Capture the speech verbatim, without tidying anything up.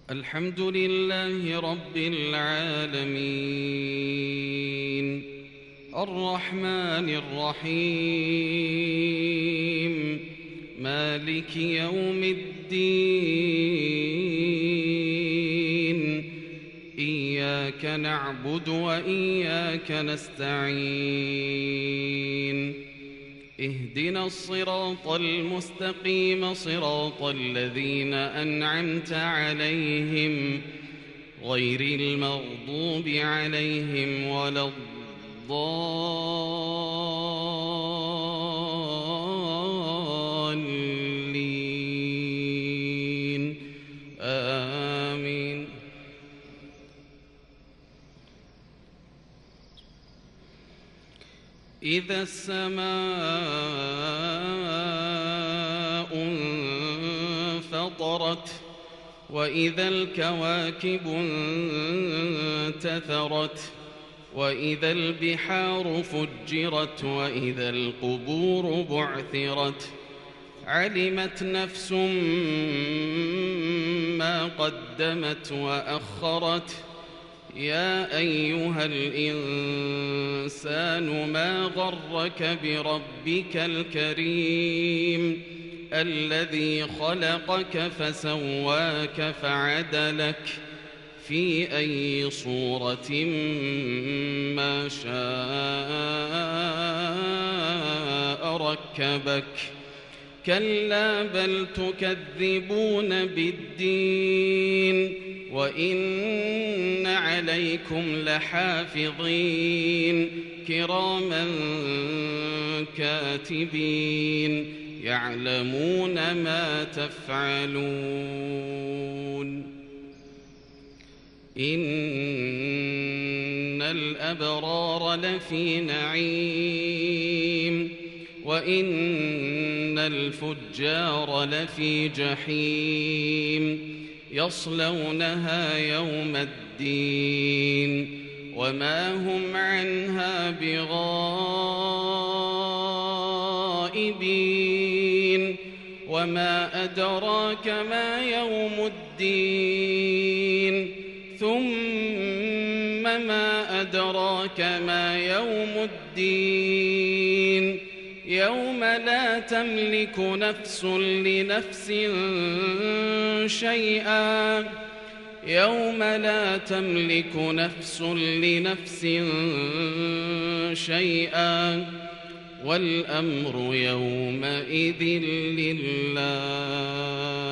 الحمد لله رب العالمين الرحمن الرحيم مالك يوم الدين إياك نعبد وإياك نستعين اهدنا الصراط المستقيم صراط الذين أنعمت عليهم غير المغضوب عليهم ولا الضالين آمين. إذا السماء انفطرت وإذا الكواكب انتثرت وإذا البحار فجرت وإذا القبور بعثرت علمت نفس ما قدمت وأخرت يا أيها الإنسان ما غرك بربك الكريم الذي خلقك فسواك فعدلك في أي صورة ما شاء ركبك كلا بل تكذبون بالدين وإن عليكم لحافظين كراما كاتبين يعلمون ما تفعلون إن الأبرار لفي نعيم وإن الفجار لفي جحيم يصلونها يوم الدين وما هم عنها بغائبين وما أدراك ما يوم الدين ثم ما أدراك ما يوم الدين يوم لا تملك نفس لنفس شيئا يوم لا تملك نفس لنفس شيئا والأمر يومئذ لله.